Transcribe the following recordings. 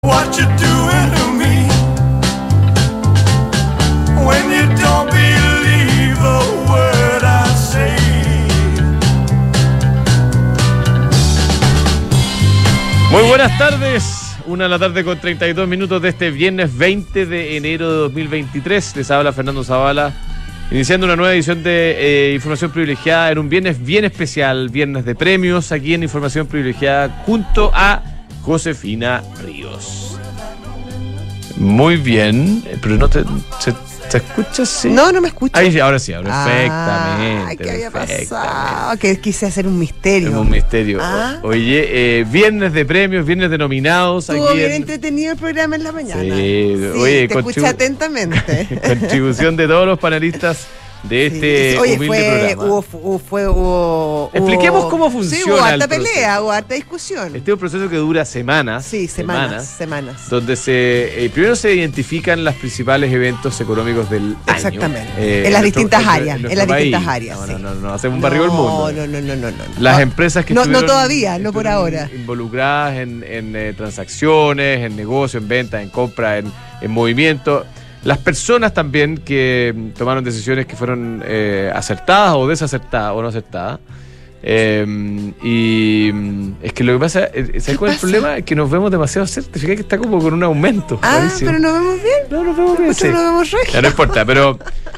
What you doing to me when you don't believe a word I say? Muy buenas tardes, 1:00 con 32 minutos de este viernes 20 de enero de 2023. Les habla Fernando Zavala, iniciando una nueva edición de Información Privilegiada en un viernes bien especial, viernes de premios, aquí en Información Privilegiada, junto a Josefina Ríos. Muy bien, pero no te escuchas, ¿sí? No me escucho. Ahí, ahora sí, perfectamente. ¿Qué había pasado? Que quise hacer un misterio. Es un misterio. Oye, viernes de premios, viernes de nominados. Estuvo bien entretenido el programa en la mañana. Sí, oye, te escuché atentamente. Contribución de todos los panelistas de este humilde programa. Hubo Expliquemos cómo funciona. Sí, hubo harta pelea, hubo harta discusión. Este es un proceso que dura semanas. Sí, semanas. Donde primero se identifican los principales eventos económicos del año. Exactamente. En las distintas áreas. No, hacemos un barrio del mundo. No. Las empresas que no todavía, no por ahora. Involucradas en transacciones, en negocios, en ventas, en compra, en movimiento. Las personas también que tomaron decisiones que fueron acertadas o desacertadas o no acertadas. Y es que lo que pasa, ¿sabes cuál es el problema? Es que nos vemos demasiado cerca. Fíjate que está como con un aumento. Pero nos vemos bien. No, nos vemos bien. Sí. Nos vemos regio. No importa, pero...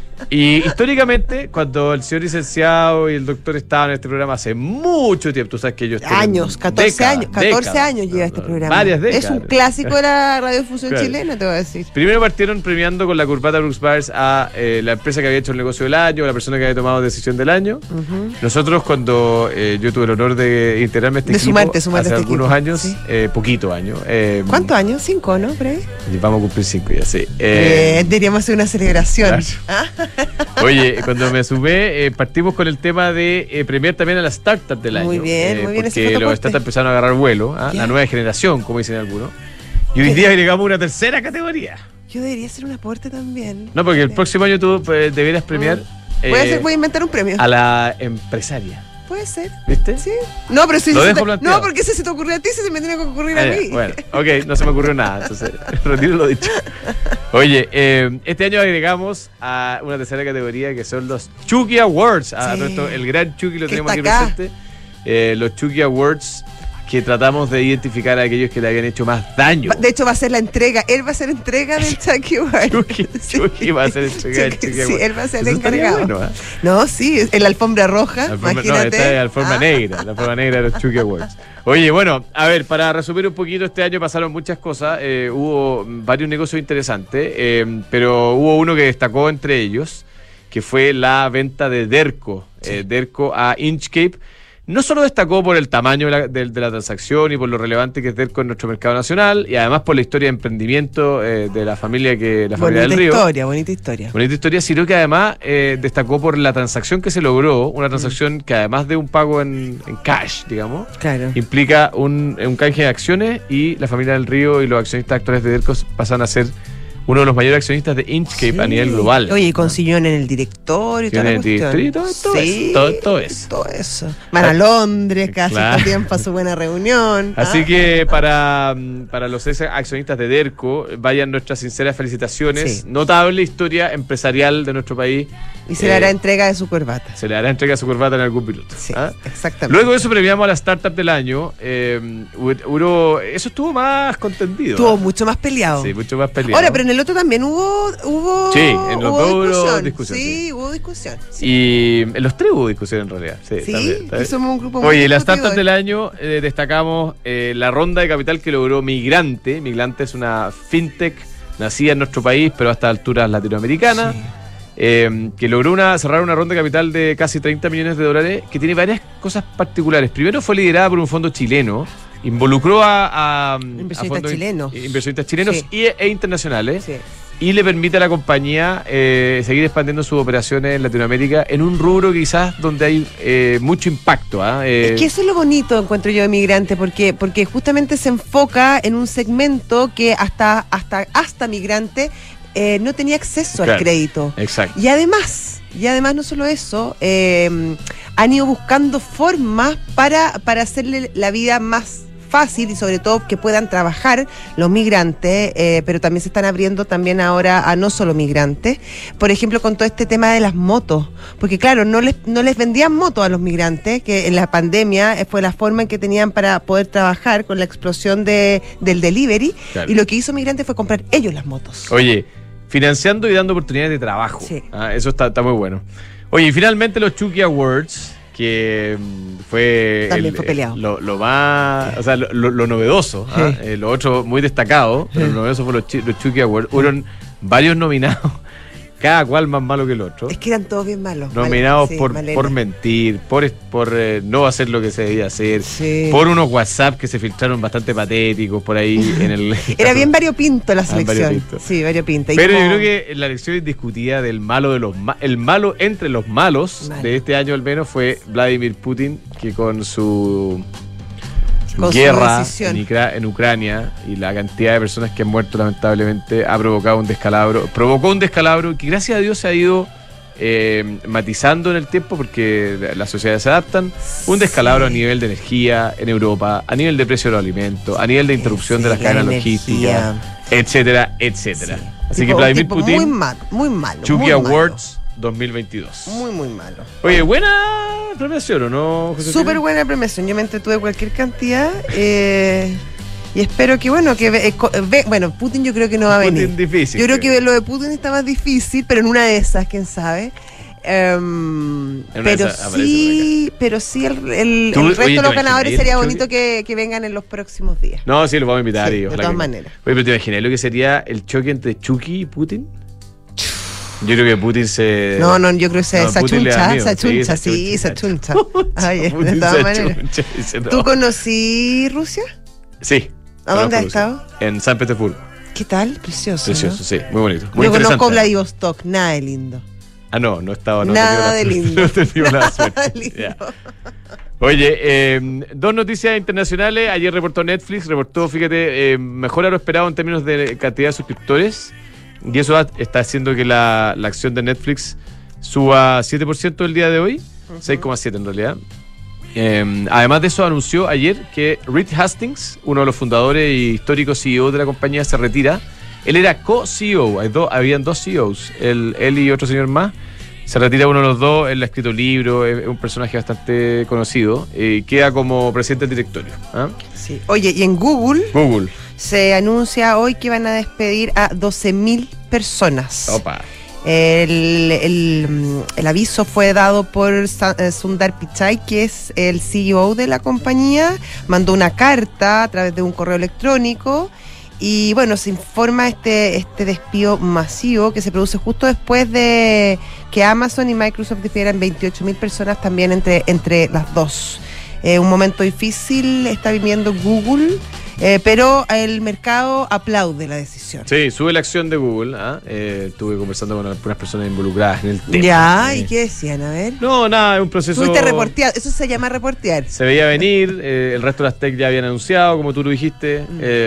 Y históricamente, cuando el señor licenciado y el doctor estaban en este programa hace mucho tiempo, tú sabes que ellos tienen 14 años lleva este programa. Varias décadas. Es un clásico de la radiodifusión chilena, te voy a decir. Primero partieron premiando con la corbata Brooks Brothers a la empresa que había hecho el negocio del año, a la persona que había tomado decisión del año. Nosotros, cuando yo tuve el honor de integrarme a este equipo hace algunos años, ¿sí? Poquito años. ¿Cuántos años? 5, ¿no? Por ahí. Vamos a cumplir 5 ya, sí. Deberíamos hacer una celebración. Claro. Oye, cuando me sumé, partimos con el tema de premiar también a las startups del año. Muy bien. Porque los startups empezaron a agarrar vuelo, la nueva generación, como dicen algunos. Y hoy día agregamos una tercera categoría. Yo debería hacer un aporte también. No, porque el próximo año tú deberías premiar. Voy a inventar un premio. A la empresaria. Puede ser. ¿Viste? Sí. No, pero si no, porque ese se te ocurrió a ti, se me tiene que ocurrir a mí. Bueno, ok, no se me ocurrió nada, entonces retiro lo dicho. Oye, este año agregamos a una tercera categoría que son los Chucky Awards. El gran Chucky lo tenemos aquí presente. Los Chucky Awards, que tratamos de identificar a aquellos que le habían hecho más daño. De hecho, va a ser la entrega. Él va a ser entrega del Chucky Award. Chucky va a ser entrega del Chucky Award. Sí, él va a ser el encargado. Bueno, No, sí, en la alfombra roja. Imagínate. No, esta es la alfombra negra. La alfombra negra de los Chucky Awards. Oye, bueno, a ver, para resumir un poquito, este año pasaron muchas cosas. Hubo varios negocios interesantes, pero hubo uno que destacó entre ellos, que fue la venta de Derco. Derco a Inchcape. No solo destacó por el tamaño de la transacción y por lo relevante que es Derco en nuestro mercado nacional, y además por la historia de emprendimiento de la familia del Río. Bonita historia, sino que además destacó por la transacción que se logró, una transacción que además de un pago en cash, digamos, implica un canje de acciones, y la familia del Río y los accionistas actuales de Derco pasan a ser uno de los mayores accionistas de Inchcape a nivel global. Oye, y con sillón en el directorio y toda la cuestión. Todo eso. Van a Londres casi todo el tiempo a su buena reunión. Así que para los accionistas de Derco, vayan nuestras sinceras felicitaciones. Sí. Notable historia empresarial de nuestro país. Y se le hará entrega de su corbata. Se le hará entrega de su corbata en algún minuto. Sí, exactamente. Luego de eso premiamos a la startup del año. Eso estuvo más contendido. Estuvo mucho más peleado. Sí, mucho más peleado. Ahora, pero en el otro también hubo sí, en los dos hubo discusión. Sí, hubo discusión. Sí. Y en los tres hubo discusión en realidad. Sí, también. Somos un grupo muy Oye, la startup del año destacamos la ronda de capital que logró Migrante. Migrante es una fintech nacida en nuestro país, pero hasta alturas latinoamericanas. Sí. Que logró cerrar una ronda de capital de casi $30 millones, que tiene varias cosas particulares. Primero, fue liderada por un fondo chileno, involucró a inversionistas chilenos e internacionales, y le permite a la compañía seguir expandiendo sus operaciones en Latinoamérica en un rubro quizás donde hay mucho impacto. Es que eso es lo bonito, encuentro yo, de Migrante, porque justamente se enfoca en un segmento que hasta Migrante no tenía acceso al crédito. Exacto. Y además no solo eso, han ido buscando formas para hacerle la vida más fácil y sobre todo que puedan trabajar los migrantes, pero también se están abriendo también ahora a no solo migrantes. Por ejemplo, con todo este tema de las motos, porque claro, no les vendían motos a los migrantes, que en la pandemia fue la forma en que tenían para poder trabajar con la explosión del delivery, claro. Y lo que hizo Migrante fue comprar ellos las motos. Oye, financiando y dando oportunidades de trabajo. Sí. Eso está muy bueno. Oye, y finalmente los Chucky Awards, que fue También fue peleado. lo más, o sea, lo novedoso, Sí. lo otro muy destacado, pero lo novedoso fue los Chucky Awards. Fueron varios nominados, cada cual más malo que el otro. Es que eran todos bien malos. Nominados Sí, por Malena. por mentir, por no hacer lo que se debía hacer, Sí. por unos WhatsApp que se filtraron bastante patéticos por ahí en el... Era bien variopinto la selección. variopinto. Sí, variopinta. Y Pero yo como- creo que la elección indiscutida del malo de el malo entre los malos Malo. de este año al menos fue Vladimir Putin, que con su Con su guerra decisión. en Ucrania y la cantidad de personas que han muerto lamentablemente ha provocado provocó un descalabro que gracias a Dios se ha ido matizando en el tiempo porque las sociedades se adaptan. Un descalabro a nivel de energía en Europa, a nivel de precio de los alimentos, a nivel de interrupción Sí, de las la cadenas energía. logísticas, etcétera, etcétera. Sí. Así Tipo- que Vladimir tipo Putin, muy malo. Chucky muy malo. Awards 2022. Muy malo. Oye, buena premiación, ¿o no, Josefina? Súper buena premiación. Yo me entretuve cualquier cantidad. Y espero que, bueno, bueno, Putin yo creo que no va a Putin venir. difícil. Yo creo que lo de Putin está más difícil, pero en una de esas, quién sabe. una de Pero esas aparece sí, el ¿Tú- resto oye, de ¿te los ganadores imaginas, sería Chucky? bonito que vengan en los próximos días. No, sí, lo vamos a invitar. Sí, y de ojalá todas que- maneras. Oye, pero ¿te imaginas lo que sería el choque entre Chucky y Putin? Yo creo que Putin se... No, yo creo que se Putin le da miedo. sí, se achuncha. Ay, Putin de todas se maneras. achuncha, dice, no. ¿Tú conocí Rusia? Sí. ¿A dónde has conozco Rusia. estado? En San Petersburgo. ¿Qué tal? Precioso. Precioso, ¿no? sí. Muy bonito. Muy Yo conozco interesante. Vladivostok, nada de lindo. Ah, no estaba... Nada de lindo. No he tenido la Nada suerte. lindo. Ya. Oye, dos noticias internacionales. Ayer reportó Netflix, fíjate, mejor a lo esperado en términos de cantidad de suscriptores. Y eso está haciendo que la acción de Netflix suba 7% el día de hoy. 6,7 en realidad. Además de eso, anunció ayer que Reed Hastings, uno de los fundadores y históricos CEO de la compañía, se retira. Él era co-CEO, habían dos CEOs, él y otro señor más. Se retira uno de los dos, él ha escrito libros, es un personaje bastante conocido. Queda como presidente del directorio. ¿Ah? Sí. Oye, y en Google Google. se anuncia hoy que van a despedir a 12.000 personas. Opa. El aviso fue dado por Sundar Pichai, que es el CEO de la compañía. Mandó una carta a través de un correo electrónico. Y bueno, se informa este despido masivo que se produce justo después de que Amazon y Microsoft despidieran 28.000 personas también entre las dos. Un momento difícil está viviendo Google, pero el mercado aplaude la decisión. Sí, sube la acción de Google. Estuve conversando con algunas personas involucradas en el tema. Ya, ¿y qué decían? A ver. No, nada, es un proceso... Tuviste reportear, eso se llama reportear. Se veía venir, el resto de las tech ya habían anunciado, como tú lo dijiste.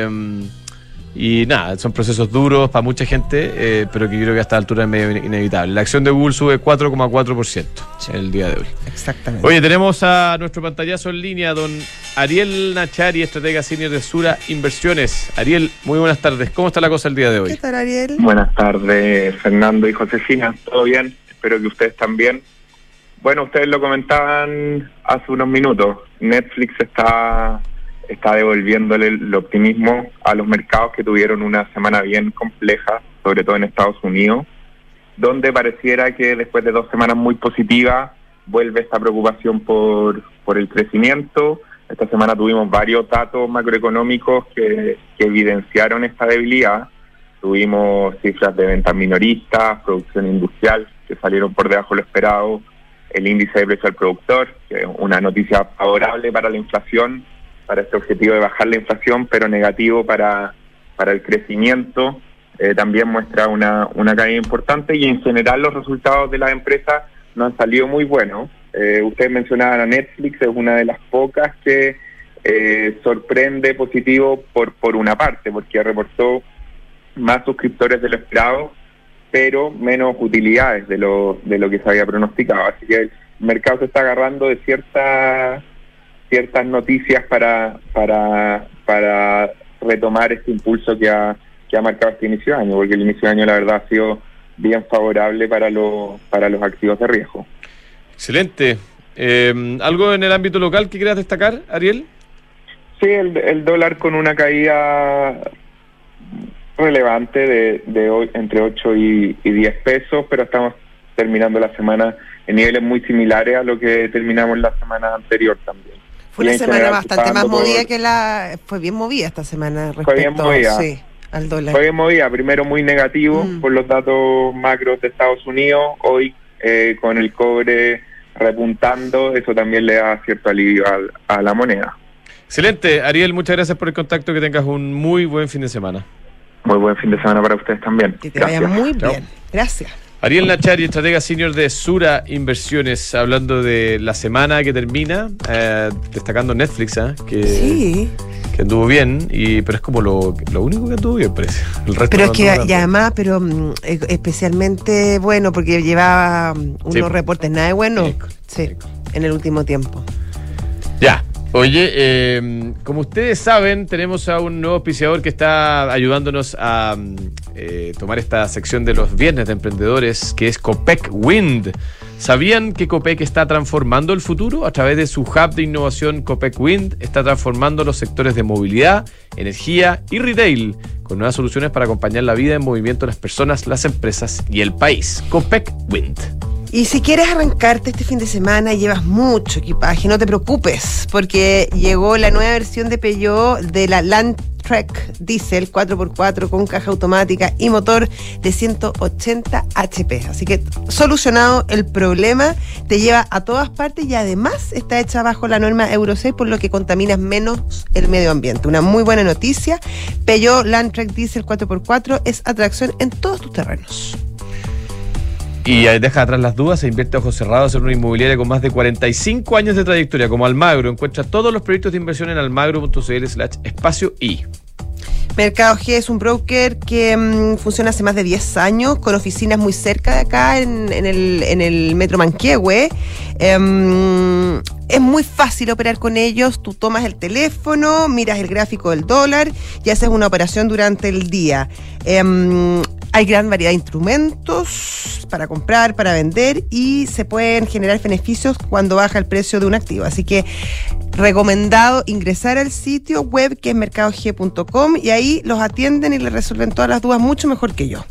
Y nada, son procesos duros para mucha gente, pero que yo creo que a esta altura es medio inevitable. La acción de Google sube 4,4% el día de hoy. Exactamente. Oye, tenemos a nuestro pantallazo en línea, don Ariel Nachari, estratega senior de Sura Inversiones. Ariel, muy buenas tardes. ¿Cómo está la cosa el día de ¿Qué hoy? tal, Ariel? Buenas tardes, Fernando y Josefina. ¿Todo bien? Espero que ustedes también. Bueno, ustedes lo comentaban hace unos minutos. Netflix está devolviéndole el optimismo a los mercados que tuvieron una semana bien compleja, sobre todo en Estados Unidos, donde pareciera que después de 2 semanas muy positivas vuelve esta preocupación por el crecimiento. Esta semana tuvimos varios datos macroeconómicos que evidenciaron esta debilidad. Tuvimos cifras de ventas minoristas, producción industrial que salieron por debajo de lo esperado, el índice de precio al productor, que es una noticia favorable para la inflación, para este objetivo de bajar la inflación, pero negativo para el crecimiento. También muestra una caída importante y en general los resultados de las empresas no han salido muy buenos. Ustedes mencionaban a Netflix, es una de las pocas que sorprende positivo por una parte, porque reportó más suscriptores de lo esperado, pero menos utilidades de lo que se había pronosticado. Así que el mercado se está agarrando de cierta ciertas noticias para retomar este impulso que ha marcado este inicio de año, porque el inicio de año la verdad ha sido bien favorable para los activos de riesgo. Excelente. ¿Algo en el ámbito local que quieras destacar, Ariel? Sí, el dólar con una caída relevante de hoy entre 8 y 10 pesos, pero estamos terminando la semana en niveles muy similares a lo que terminamos la semana anterior también. Fue una semana bastante más movida fue bien movida esta semana respecto sí, al dólar. Fue bien movida, primero muy negativo por los datos macros de Estados Unidos, hoy con el cobre repuntando, eso también le da cierto alivio a la moneda. Excelente, Ariel, muchas gracias por el contacto, que tengas un muy buen fin de semana. Muy buen fin de semana para ustedes también. Que te vaya muy bien. Chao. Gracias. Ariel Nachari, estratega senior de Sura Inversiones, hablando de la semana que termina, destacando Netflix, que anduvo bien, pero es como lo único que anduvo bien, parece. El resto pero no es que, anduvo y además, especialmente bueno, porque llevaba unos reportes nada de bueno, en el último tiempo. Ya. Oye, como ustedes saben, tenemos a un nuevo auspiciador que está ayudándonos a tomar esta sección de los viernes de emprendedores, que es Copec Wind. ¿Sabían que Copec está transformando el futuro? A través de su hub de innovación, Copec Wind está transformando los sectores de movilidad, energía y retail, con nuevas soluciones para acompañar la vida en movimiento de las personas, las empresas y el país. Copec Wind. Y si quieres arrancarte este fin de semana y llevas mucho equipaje, no te preocupes, porque llegó la nueva versión de Peugeot de la Landtrek Diesel 4x4 con caja automática y motor de 180 HP. Así que solucionado el problema, te lleva a todas partes y además está hecha bajo la norma Euro 6, por lo que contaminas menos el medio ambiente. Una muy buena noticia. Peugeot Landtrek Diesel 4x4 es atracción en todos tus terrenos. Y deja atrás las dudas, se invierte a ojos cerrados en una inmobiliaria con más de 45 años de trayectoria, como Almagro. Encuentra todos los proyectos de inversión en almagro.cl/espacio y. Mercado G es un broker que funciona hace más de 10 años, con oficinas muy cerca de acá, en el Metro Manquehue. Es muy fácil operar con ellos. Tú tomas el teléfono, miras el gráfico del dólar y haces una operación durante el día. Hay gran variedad de instrumentos para comprar, para vender, y se pueden generar beneficios cuando baja el precio de un activo. Así que recomendado ingresar al sitio web, que es mercadog.com, y ahí los atienden y les resuelven todas las dudas mucho mejor que yo.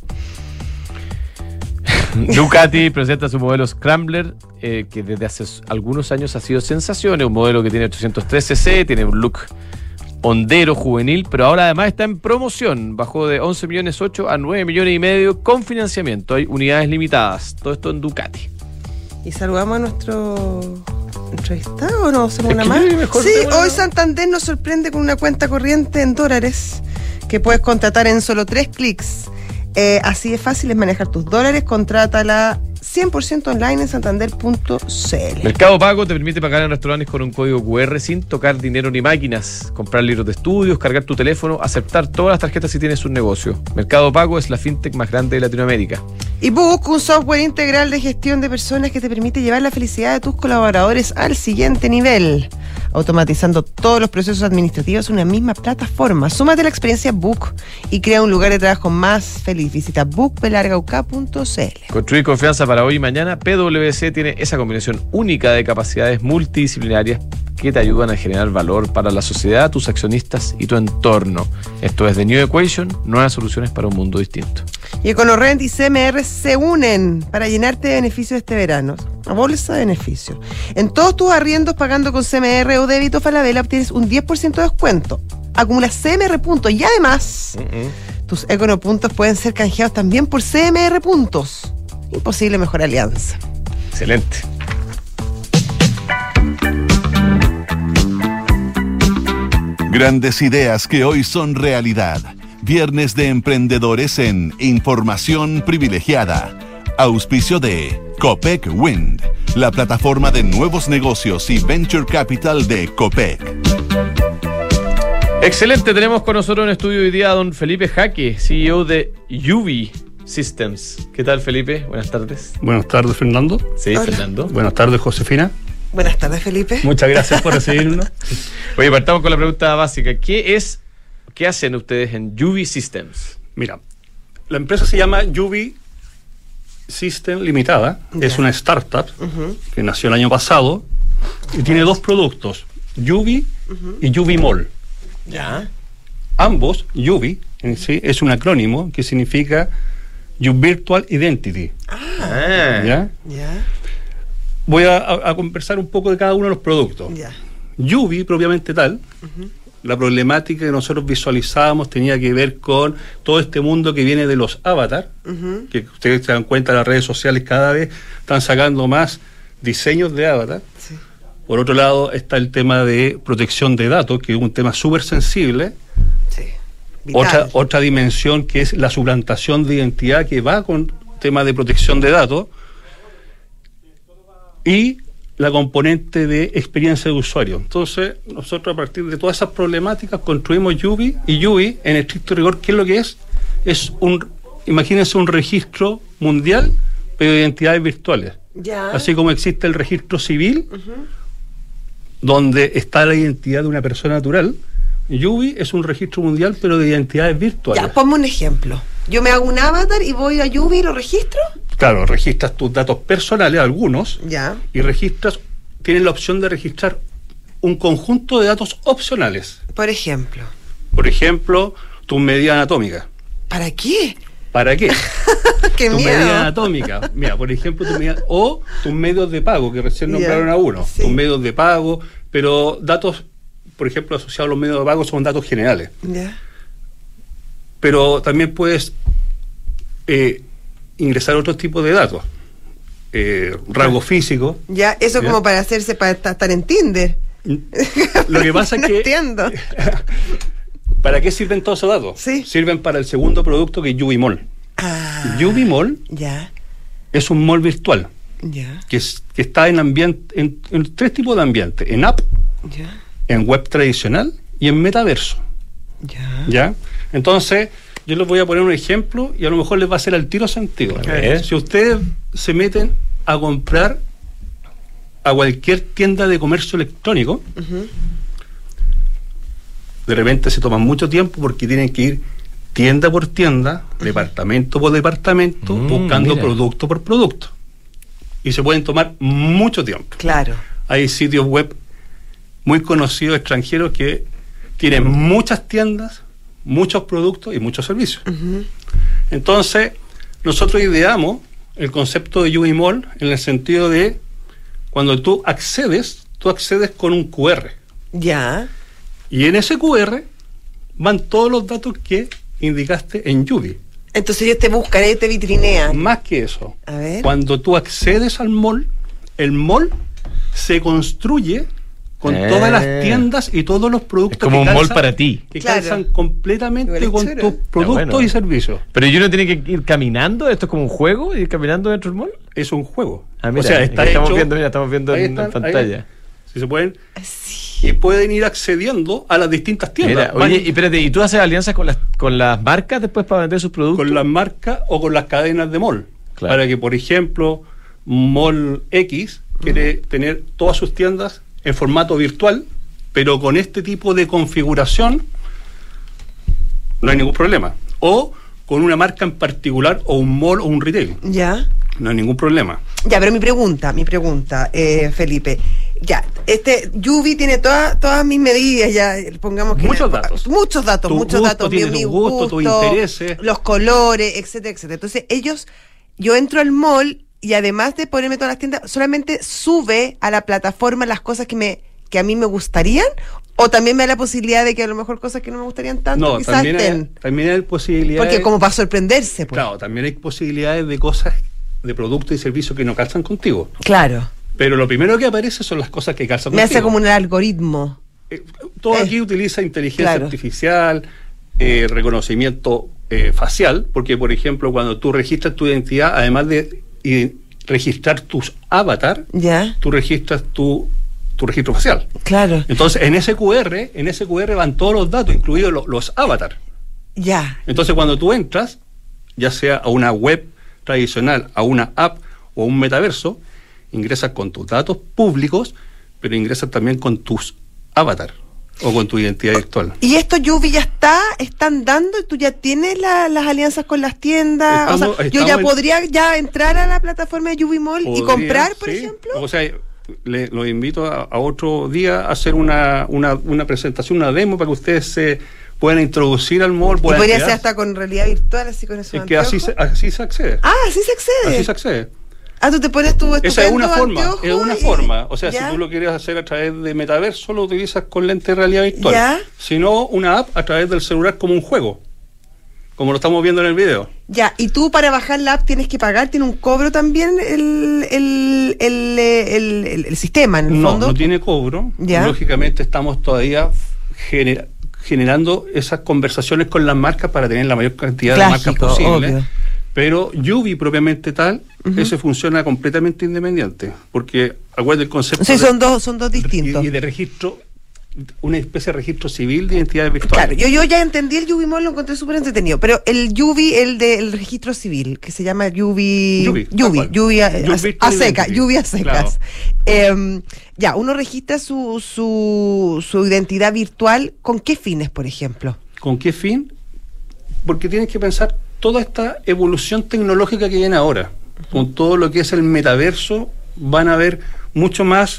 Ducati presenta su modelo Scrambler, que desde hace algunos años ha sido sensación. Es un modelo que tiene 803cc, tiene un look hondero, juvenil, pero ahora además está en promoción. Bajó de 11,8 millones a 9,5 millones con financiamiento. Hay unidades limitadas. Todo esto en Ducati. Y saludamos a nuestro entrevistado, ¿o no? ¿Hacemos una más? Sí, hoy Santander nos sorprende con una cuenta corriente en dólares que puedes contratar en solo 3 clics. Así de fácil es manejar tus dólares. Contrátala 100% online en santander.cl. Mercado Pago te permite pagar en restaurantes con un código QR sin tocar dinero ni máquinas, comprar libros de estudios, cargar tu teléfono, aceptar todas las tarjetas si tienes un negocio. Mercado Pago es la fintech más grande de Latinoamérica. Y Book, un software integral de gestión de personas que te permite llevar la felicidad de tus colaboradores al siguiente nivel, automatizando todos los procesos administrativos en una misma plataforma. Súmate a la experiencia Book y crea un lugar de trabajo más feliz. Visita bookbelargauk.cl. Construir confianza para hoy y mañana. PwC tiene esa combinación única de capacidades multidisciplinarias que te ayudan a generar valor para la sociedad, tus accionistas y tu entorno. Esto es The New Equation, nuevas soluciones para un mundo distinto. Y EconoRent y CMR se unen para llenarte de beneficios este verano. A bolsa de beneficios. En todos tus arriendos pagando con CMR o débito Falabella obtienes un 10% de descuento. Acumulas CMR puntos y además tus Econopuntos pueden ser canjeados también por CMR puntos. Imposible mejor alianza. Excelente. Grandes ideas que hoy son realidad. Viernes de emprendedores en Información Privilegiada. Auspicio de Copec Wind, la plataforma de nuevos negocios y venture capital de Copec. Excelente, tenemos con nosotros en estudio hoy día a don Felipe Jaque, CEO de UV Systems. ¿Qué tal, Felipe? Buenas tardes. Buenas tardes, Fernando. Sí, Hola. Fernando. Buenas tardes, Josefina. Buenas tardes, Felipe. Muchas gracias por recibirnos. Oye, partamos con la pregunta básica. ¿Qué hacen ustedes en UV Systems? Mira, la empresa se llama UV System Limitada, es una startup que nació el año pasado y tiene dos productos, UV y UV Mall. Ya. Ambos, UV en sí, es un acrónimo que significa Virtual Identity. ¿Ya? Ya, Voy a conversar un poco de cada uno de los productos. ya. UV, propiamente tal, la problemática que nosotros visualizábamos tenía que ver con todo este mundo que viene de los avatars, que ustedes se dan cuenta, las redes sociales cada vez están sacando más diseños de avatar. Sí. Por otro lado está el tema de protección de datos, que es un tema súper sensible. Sí. Vital. Otra dimensión que es la suplantación de identidad, que va con tema de protección de datos, y la componente de experiencia de usuario. Entonces, nosotros a partir de todas esas problemáticas construimos UV, y UV, en estricto rigor, ¿qué es lo que es? Imagínense un registro mundial, pero de identidades virtuales. Ya. Así como existe el registro civil, donde está la identidad de una persona natural, UV es un registro mundial, pero de identidades virtuales. Ya, ponme un ejemplo. Yo me hago un avatar y voy a UV y lo registro. Claro, registras tus datos personales, algunos, Ya. y tienes la opción de registrar un conjunto de datos opcionales. Por ejemplo. Por ejemplo, tu medida anatómica. ¿Para qué? ¿Para qué? ¡Qué Tu miedo! medida anatómica. Mira, por ejemplo, o tus medios de pago, que recién Ya, nombraron a uno. sí. Tus medios de pago, pero datos, por ejemplo, asociados a los medios de pago son datos generales. Ya. Pero también puedes ingresar otro tipo de datos. Rasgos físicos. Ya, eso Ya. como para estar en Tinder. Lo que pasa No es que... entiendo. ¿Para qué sirven todos esos datos? Sí. Sirven para el segundo producto, que es UV Mall. Ah. UV Mall Ya, es un mall virtual ya, que está en tres tipos de ambientes: en app, ya, en web tradicional y en metaverso. ya. ¿Ya? Entonces, yo les voy a poner un ejemplo y a lo mejor les va a hacer al tiro sentido. A ver. Si ustedes se meten a comprar a cualquier tienda de comercio electrónico, de repente se toman mucho tiempo porque tienen que ir tienda por tienda, departamento por departamento, buscando mira. producto por producto. Y se pueden tomar mucho tiempo. Claro. Hay sitios web muy conocidos extranjeros que tienen muchas tiendas, muchos productos y muchos servicios. Entonces, nosotros ideamos el concepto de UV Mall en el sentido de cuando tú accedes con un QR. Ya. Y en ese QR van todos los datos que indicaste en UV. Entonces ellos te buscan, ellos te vitrinean. Más que eso, A ver. cuando tú accedes al mall, el mall se construye con todas las tiendas y todos los productos. Es como que un mall calzan- para ti. Que Claro. calzan completamente Igual con es tus choro. productos bueno. y servicios. Pero yo no tiene que ir caminando, esto es como un juego, ir caminando dentro del mall. Es un juego. Ah, mira, o sea, está estamos hecho- viendo, ahí en están, pantalla. ahí. Si se pueden, Sí. y pueden ir accediendo a las distintas tiendas. Mira, oye, y espérate, ¿y tú haces alianzas con las marcas después para vender sus productos? Con las marcas o con las cadenas de mall. Claro. Para que, por ejemplo, Mall X quiere tener todas sus tiendas en formato virtual, pero con este tipo de configuración no hay ningún problema. O con una marca en particular, o un mall o un retail. Ya. No hay ningún problema. Ya, pero mi pregunta, Felipe. Ya, UV tiene todas mis medidas, ya, pongamos que... Muchos datos. Muchos datos, Tu muchos gusto, datos. tiene tu gusto, tus intereses. Los colores, etcétera, etcétera. Entonces, yo entro al mall y además de ponerme todas las tiendas, solamente sube a la plataforma las cosas que a mí me gustarían, o también me da la posibilidad de que a lo mejor cosas que no me gustarían tanto No, quizás también estén. también hay posibilidades. Porque como para sorprenderse, pues. Claro, también hay posibilidades de cosas, de productos y servicios que no calzan contigo. Claro. Pero lo primero que aparece son las cosas que calzan Me contigo. hace como un algoritmo. Todo aquí utiliza inteligencia claro. artificial, reconocimiento facial, porque, por ejemplo, cuando tú registras tu identidad, además de registrar tus avatar, Ya, tú registras tu registro facial. claro. Entonces, en ese QR van todos los datos, incluidos los avatar. Ya. Entonces, cuando tú entras, ya sea a una web tradicional, a una app o a un metaverso, ingresas con tus datos públicos, pero ingresas también con tus avatar o con tu identidad virtual. ¿Y esto Yubi ya están dando? ¿Tú ya tienes las alianzas con las tiendas? Yo ya podría ya entrar a la plataforma de Yubi Mall y comprar, por ejemplo. O sea, los invito a otro día a hacer una presentación, una demo para que ustedes se puedan introducir al mall. Y podría ser hasta con realidad virtual, así con eso. Es que así se accede. Así se accede. Así se accede. Tú te pones tu esa es una forma, o sea, ¿ya? Si tú lo quieres hacer a través de metaverso, lo utilizas con lente de realidad virtual. ¿Ya? Si no, una app a través del celular como un juego, como lo estamos viendo en el video. Ya, y tú para bajar la app tienes que pagar, tiene un cobro también el sistema, en el fondo. No tiene cobro. ¿Ya? Lógicamente estamos todavía generando esas conversaciones con las marcas para tener la mayor cantidad de marcas posible. Obvio. Pero Yubi propiamente tal, ese funciona completamente independiente, porque acuérdate el concepto. Sí, son dos distintos. Y de registro, una especie de registro civil de identidades virtuales. Claro, yo ya entendí el Yubi Mall, lo encontré súper entretenido, pero el Yubi, el del registro civil, que se llama Yubi a secas. Claro. Ya, uno registra su identidad virtual, ¿con qué fines, por ejemplo? ¿Con qué fin? Porque tienes que pensar toda esta evolución tecnológica que viene ahora, con todo lo que es el metaverso, van a haber mucho más,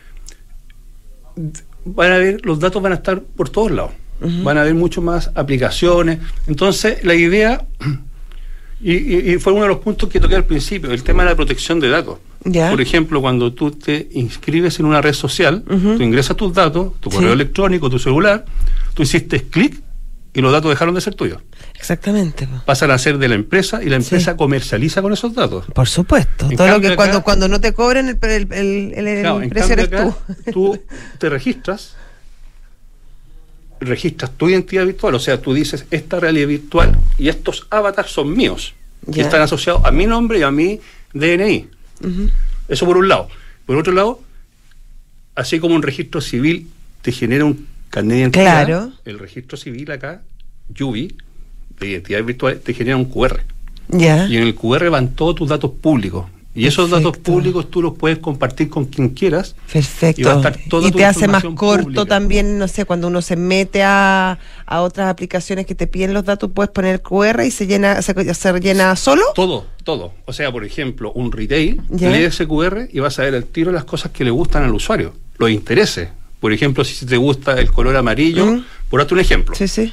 los datos van a estar por todos lados, van a haber mucho más aplicaciones. Entonces la idea, y fue uno de los puntos que toqué al principio, el tema de la protección de datos. ¿Ya? Por ejemplo, cuando tú te inscribes en una red social, tú ingresas tus datos, tu correo electrónico, tu celular, tú hiciste clic y los datos dejaron de ser tuyos. Exactamente. Pasan a ser de la empresa y la empresa comercializa con esos datos. Por supuesto. En todo lo que acá, cuando no te cobran el precio eres acá, tú. Tú te registras tu identidad virtual, o sea, tú dices esta realidad virtual y estos avatars son míos. Y están asociados a mi nombre y a mi DNI. Eso por un lado. Por otro lado, así como un registro civil te genera un carnet de identidad, claro, el registro civil acá, Yubi, de identidad virtual, te genera un QR. Ya. Y en el QR van todos tus datos públicos. Y esos datos públicos tú los puedes compartir con quien quieras. Perfecto. Y va a estar toda tu te hace más información corto pública. también, no sé, cuando uno se mete a otras aplicaciones que te piden los datos, puedes poner QR y se rellena solo. Todo. O sea, por ejemplo, un retail, ¿Ya? lee ese QR y vas a ver al tiro las cosas que le gustan al usuario, los intereses. Por ejemplo, si te gusta el color amarillo, por darte un ejemplo. Sí.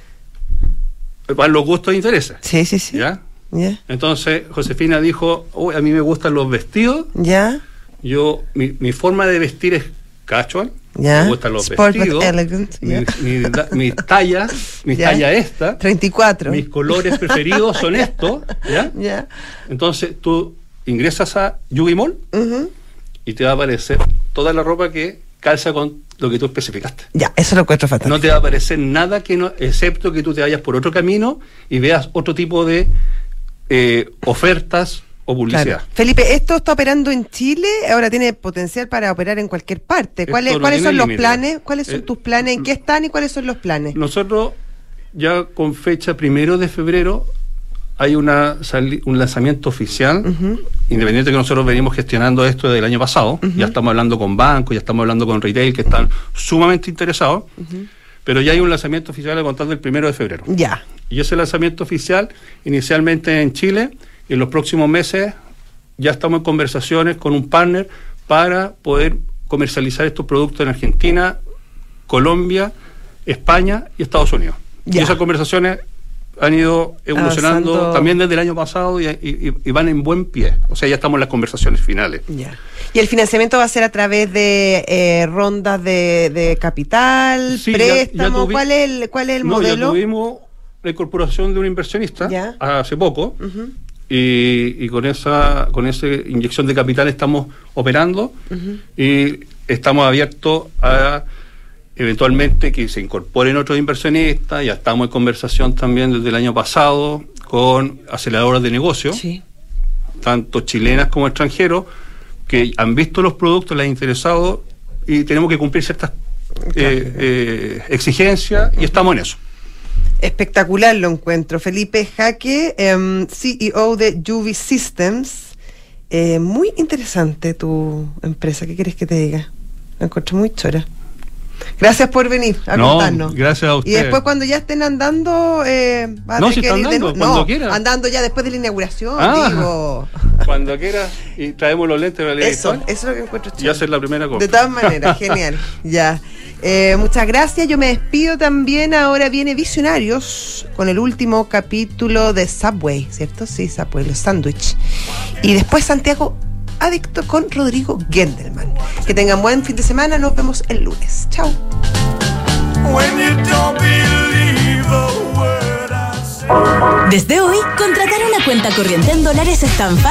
Van los gustos e intereses. Sí. ¿Ya? Ya. Entonces, Josefina dijo, a mí me gustan los vestidos. Ya. Mi forma de vestir es casual. Ya. Me gustan los Sport vestidos. but elegant. Ya. Mi talla, Ya. talla esta. 34. Mis colores preferidos son estos. ¿Ya? Ya. Entonces, tú ingresas a Yubi Mall y te va a aparecer toda la ropa que calza con lo que tú especificaste. Ya, eso lo encuentro fantástico. No te va a aparecer nada excepto que tú te vayas por otro camino y veas otro tipo de ofertas o publicidad. Claro. Felipe, esto está operando en Chile, ahora tiene potencial para operar en cualquier parte. ¿Cuáles son los planes? ¿Cuáles son tus planes? ¿En qué están y cuáles son los planes? Nosotros ya con fecha 1 de febrero hay un lanzamiento oficial, independiente que nosotros venimos gestionando esto desde el año pasado. Ya estamos hablando con bancos, ya estamos hablando con retail que están sumamente interesados, pero ya hay un lanzamiento oficial a contar del 1 de febrero. Ya. Y ese lanzamiento oficial inicialmente en Chile, y en los próximos meses ya estamos en conversaciones con un partner para poder comercializar estos productos en Argentina, Colombia, España y Estados Unidos. Ya. Y esas conversaciones han ido evolucionando Avanzando. también desde el año pasado y van en buen pie. O sea, ya estamos en las conversaciones finales. Ya. ¿Y el financiamiento va a ser a través de rondas de capital, Sí, préstamo? ya ¿Cuál es el No, modelo? ya tuvimos la incorporación de un inversionista Ya. hace poco. Y con esa inyección de capital estamos operando y estamos abiertos a eventualmente que se incorporen otros inversionistas. Ya estamos en conversación también desde el año pasado con aceleradoras de negocio, Sí. tanto chilenas como extranjeros, que han visto los productos, les ha interesado y tenemos que cumplir ciertas exigencias y estamos en eso. Espectacular lo encuentro. Felipe Jaque, CEO de Yubi Systems. Muy interesante tu empresa. ¿Qué quieres que te diga? La encontré muy chora. Gracias por venir a contarnos. Gracias a ustedes. Y después cuando ya estén andando, va a No, tener si que está ir de andando, nuevo. cuando quiera. Andando ya después de la inauguración, digo. Cuando quiera, y traemos los lentes de realidad virtual Eso es lo que encuentro y chido. hacer la primera compra. De todas maneras, genial. Ya. Muchas gracias. Yo me despido también. Ahora viene Visionarios con el último capítulo de Subway, ¿cierto? Sí, Subway, los sándwiches. Y después Santiago Adicto con Rodrigo Gendelman. Que tengan buen fin de semana. Nos vemos el lunes. Chao. When you don't believe a word I say. Desde hoy, contratar una cuenta corriente en dólares es tan fácil